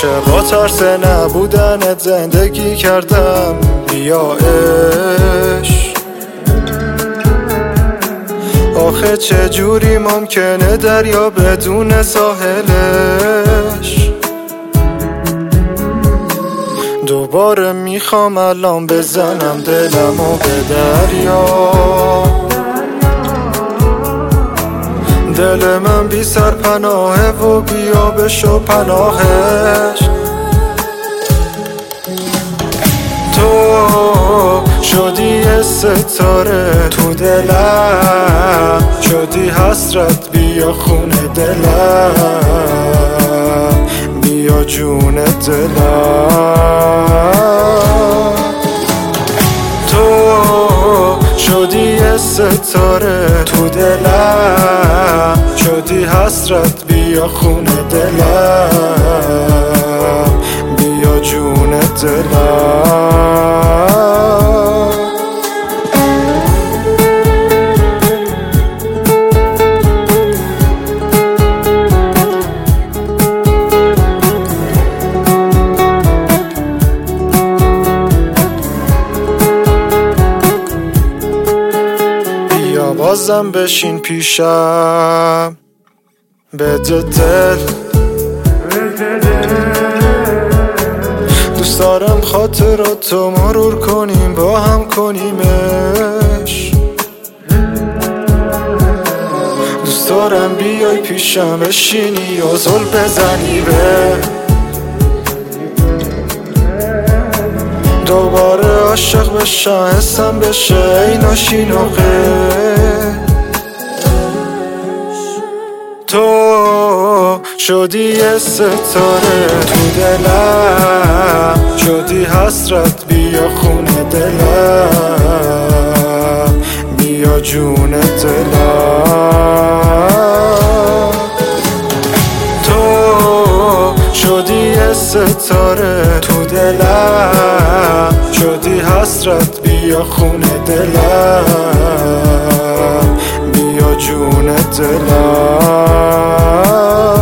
همیشه با ترس نبودنت زندگی کردم. بیا عشق، آخه چه جوری ممکنه دریا بدون ساحلش؟ دوباره میخوام الان بزنم دلمو به دریا. دل من بی سر پناهه و بیا بشو پناهش. تو شدی ستاره تو دلم، شدی حسرت بیا خونه دلم، بیا جون دلم. تو شدی ستاره تو دلم، شدی حسرت بیا خونه دلم، بیا جون دلم. بازم بشین پیشم، بده دل. دوست دارم خاطراتو مرور کنیم، با هم کنیمش. دوست دارم بیای پیشم بشینی و زل بزنی به دوباره عاشق بشم، حسم بشه اینا شینوقه. تو شدی ستاره تو دلم، شدی حسرت بیا خونه دلم، بیا جون دلم. تو شدی ستاره تو دلم، شدی حسرت بیا خونه دلم، بیا جون دلم.